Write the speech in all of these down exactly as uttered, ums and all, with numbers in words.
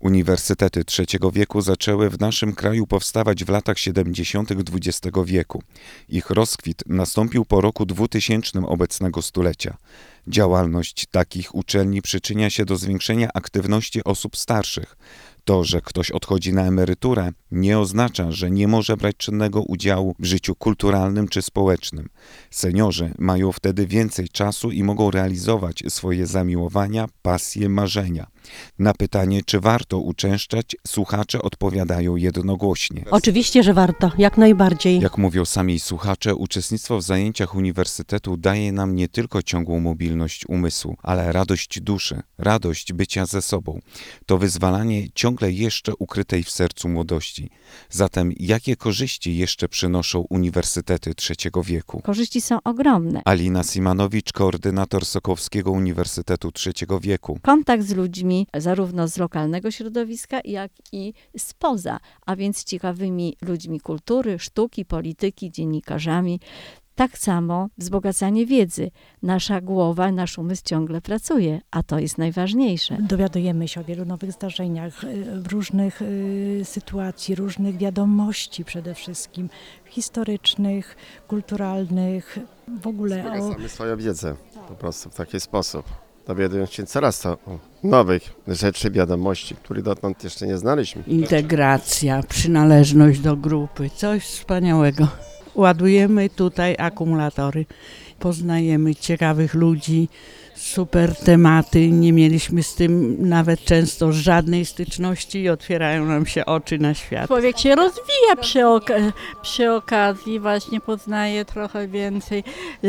Uniwersytety trzeciego wieku zaczęły w naszym kraju powstawać w latach siedemdziesiątych dwudziestego wieku. Ich rozkwit nastąpił po roku dwutysięcznym obecnego stulecia. Działalność takich uczelni przyczynia się do zwiększenia aktywności osób starszych. To, że ktoś odchodzi na emeryturę, nie oznacza, że nie może brać czynnego udziału w życiu kulturalnym czy społecznym. Seniorzy mają wtedy więcej czasu i mogą realizować swoje zamiłowania, pasje, marzenia. Na pytanie, czy warto uczęszczać, słuchacze odpowiadają jednogłośnie. Oczywiście, że warto, jak najbardziej. Jak mówią sami słuchacze, uczestnictwo w zajęciach uniwersytetu daje nam nie tylko ciągłą mobilność umysłu, ale radość duszy, radość bycia ze sobą. To wyzwalanie ciągle jeszcze ukrytej w sercu młodości. Zatem jakie korzyści jeszcze przynoszą uniwersytety trzeciego wieku? Korzyści są ogromne. Alina Simanowicz, koordynator Sokowskiego Uniwersytetu trzeciego wieku. Kontakt z ludźmi, zarówno z lokalnego środowiska, jak i spoza, a więc ciekawymi ludźmi kultury, sztuki, polityki, dziennikarzami. Tak samo wzbogacanie wiedzy. Nasza głowa, nasz umysł ciągle pracuje, a to jest najważniejsze. Dowiadujemy się o wielu nowych zdarzeniach, w różnych y, sytuacji, różnych wiadomości przede wszystkim, historycznych, kulturalnych, w ogóle o... Wzbogacamy swoją wiedzę po prostu w taki sposób. Dowiadując się coraz to nowych rzeczy, wiadomości, których dotąd jeszcze nie znaliśmy. Integracja, przynależność do grupy, coś wspaniałego. Ładujemy tutaj akumulatory, poznajemy ciekawych ludzi, super tematy, nie mieliśmy z tym nawet często żadnej styczności i otwierają nam się oczy na świat. Człowiek się rozwija przy, oka- przy okazji, właśnie poznaje trochę więcej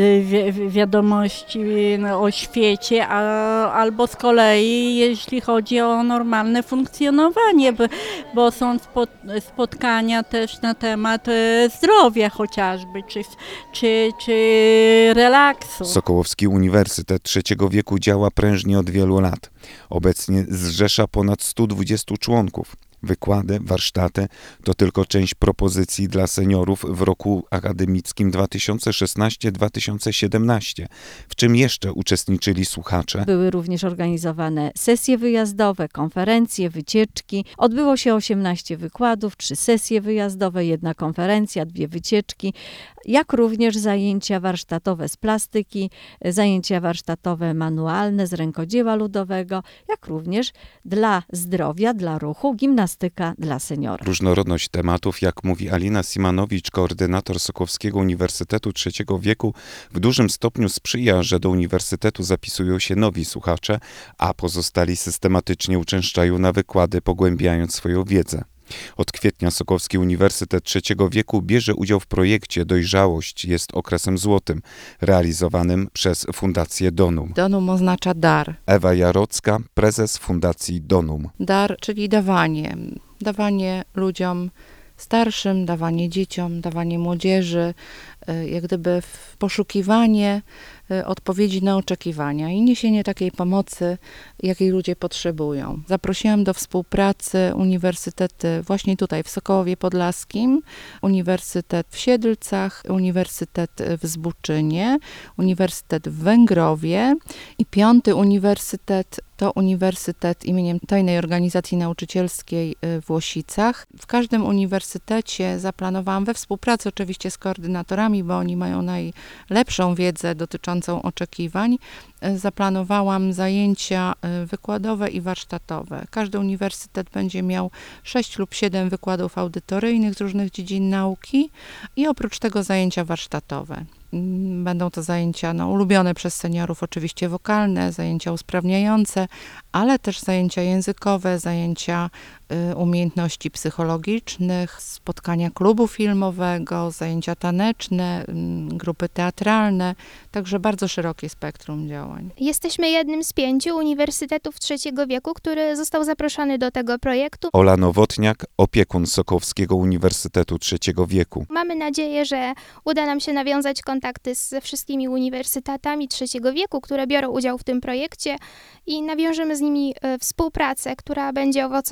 wi- wiadomości no, o świecie, a, albo z kolei jeśli chodzi o normalne funkcjonowanie, bo, bo są spot- spotkania też na temat e, zdrowia chociażby, czy, czy, czy relaksu. Sokołowski Uniwersytet trzeciego wieku działa prężnie od wielu lat. Obecnie zrzesza ponad stu dwudziestu członków. Wykłady, warsztaty to tylko część propozycji dla seniorów w roku akademickim dwa tysiące szesnastym dwa tysiące siedemnastym. W czym jeszcze uczestniczyli słuchacze? Były również organizowane sesje wyjazdowe, konferencje, wycieczki. Odbyło się osiemnaście wykładów, trzy sesje wyjazdowe, jedna konferencja, dwie wycieczki, jak również zajęcia warsztatowe z plastyki, zajęcia warsztatowe manualne z rękodzieła ludowego, jak również dla zdrowia, dla ruchu, gimnastyka dla seniorów. Różnorodność tematów, jak mówi Alina Simanowicz, koordynator Sokowskiego Uniwersytetu trzeciego wieku, w dużym stopniu sprzyja, że do uniwersytetu zapisują się nowi słuchacze, a pozostali systematycznie uczęszczają na wykłady, pogłębiając swoją wiedzę. Od kwietnia Sokowski Uniwersytet trzeciego wieku bierze udział w projekcie Dojrzałość jest okresem złotym, realizowanym przez Fundację Donum. Donum oznacza dar. Ewa Jarocka, prezes Fundacji Donum. Dar, czyli dawanie. Dawanie ludziom starszym, dawanie dzieciom, dawanie młodzieży, jak gdyby poszukiwanie odpowiedzi na oczekiwania i niesienie takiej pomocy, jakiej ludzie potrzebują. Zaprosiłam do współpracy uniwersytety właśnie tutaj w Sokołowie Podlaskim, Uniwersytet w Siedlcach, Uniwersytet w Zbuczynie, Uniwersytet w Węgrowie i piąty uniwersytet to Uniwersytet imieniem Tajnej Organizacji Nauczycielskiej w Łosicach. W każdym uniwersytecie zaplanowałam we współpracy oczywiście z koordynatorami, bo oni mają najlepszą wiedzę dotyczącą oczekiwań. Zaplanowałam zajęcia wykładowe i warsztatowe. Każdy uniwersytet będzie miał sześć lub siedem wykładów audytoryjnych z różnych dziedzin nauki i oprócz tego zajęcia warsztatowe. Będą to zajęcia no, ulubione przez seniorów, oczywiście wokalne, zajęcia usprawniające, ale też zajęcia językowe, zajęcia y, umiejętności psychologicznych, spotkania klubu filmowego, zajęcia taneczne, y, grupy teatralne, także bardzo szerokie spektrum działań. Jesteśmy jednym z pięciu uniwersytetów trzeciego wieku, który został zaproszony do tego projektu. Ola Nowotniak, opiekun Sokowskiego Uniwersytetu trzeciego wieku. Mamy nadzieję, że uda nam się nawiązać kontakty ze wszystkimi uniwersytetami trzeciego wieku, które biorą udział w tym projekcie i nawiążemy z nimi współpracę, która będzie owocowała na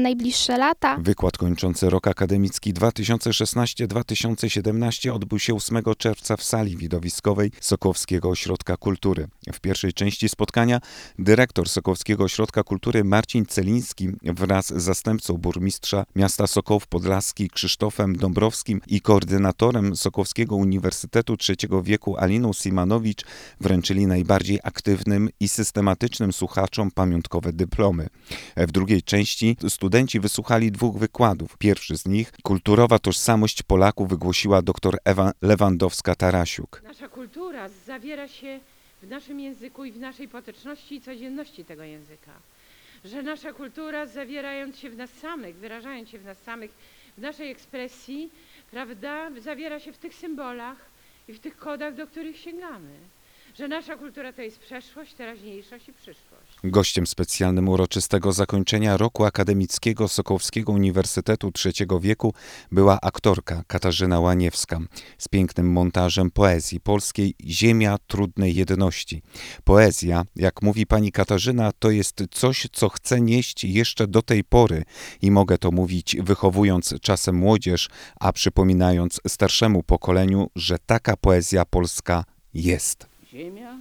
najbliższe lata. Wykład kończący rok akademicki dwa tysiące szesnasty dwa tysiące siedemnasty odbył się ósmego czerwca w sali widowiskowej Sokołowskiego Ośrodka Kultury. W pierwszej części spotkania dyrektor Sokołowskiego Ośrodka Kultury Marcin Celiński wraz z zastępcą burmistrza miasta Sokołów Podlaski Krzysztofem Dąbrowskim i koordynatorem Sokołowskiego Uniwersytetu Trzeciego Wieku Aliną Simanowicz wręczyli najbardziej aktywnym i systematycznym słuchaczom pamiątkowe dyplomy. W drugiej części studenci wysłuchali dwóch wykładów. Pierwszy z nich Kulturowa tożsamość Polaków wygłosiła dr Ewa Lewandowska-Tarasiuk. Nasza kultura zawiera się w naszym języku i w naszej potoczności i codzienności tego języka. Że nasza kultura, zawierając się w nas samych, wyrażając się w nas samych, w naszej ekspresji, prawda, zawiera się w tych symbolach i w tych kodach, do których sięgamy. Że nasza kultura to jest przeszłość, teraźniejszość i przyszłość. Gościem specjalnym uroczystego zakończenia roku akademickiego Sokołowskiego Uniwersytetu Trzeciego Wieku była aktorka Katarzyna Łaniewska z pięknym montażem poezji polskiej Ziemia trudnej jedności. Poezja, jak mówi pani Katarzyna, to jest coś, co chcę nieść jeszcze do tej pory i mogę to mówić wychowując czasem młodzież, a przypominając starszemu pokoleniu, że taka poezja polska jest. Ziemia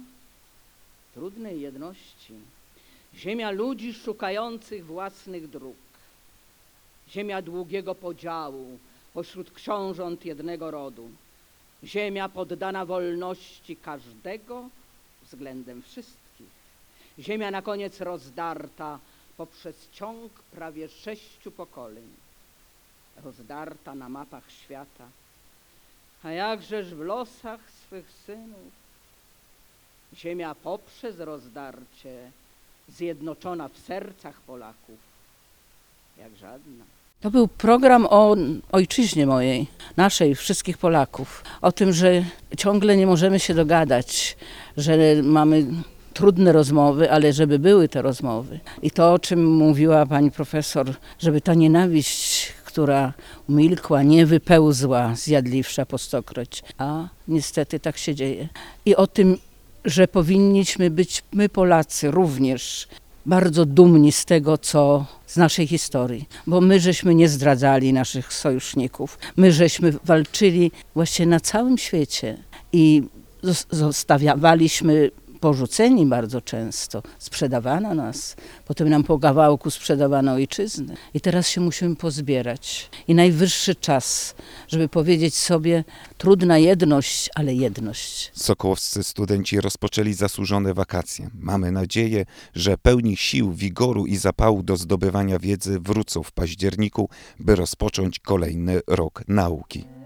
trudnej jedności, ziemia ludzi szukających własnych dróg, ziemia długiego podziału pośród książąt jednego rodu, ziemia poddana wolności każdego względem wszystkich, ziemia na koniec rozdarta poprzez ciąg prawie sześciu pokoleń, rozdarta na mapach świata, a jakżeż w losach swych synów, ziemia poprzez rozdarcie, zjednoczona w sercach Polaków, jak żadna. To był program o ojczyźnie mojej, naszej, wszystkich Polaków. O tym, że ciągle nie możemy się dogadać, że mamy trudne rozmowy, ale żeby były te rozmowy. I to, o czym mówiła pani profesor, żeby ta nienawiść, która umilkła, nie wypełzła zjadliwsza po stokroć. A niestety tak się dzieje. I o tym, że powinniśmy być my Polacy również bardzo dumni z tego, co z naszej historii, bo my żeśmy nie zdradzali naszych sojuszników, my żeśmy walczyli właśnie na całym świecie i zostawialiśmy porzuceni bardzo często, sprzedawano nas, potem nam po kawałku sprzedawano ojczyznę i teraz się musimy pozbierać. I najwyższy czas, żeby powiedzieć sobie, trudna jedność, ale jedność. Sokołowscy studenci rozpoczęli zasłużone wakacje. Mamy nadzieję, że pełni sił, wigoru i zapału do zdobywania wiedzy wrócą w październiku, by rozpocząć kolejny rok nauki.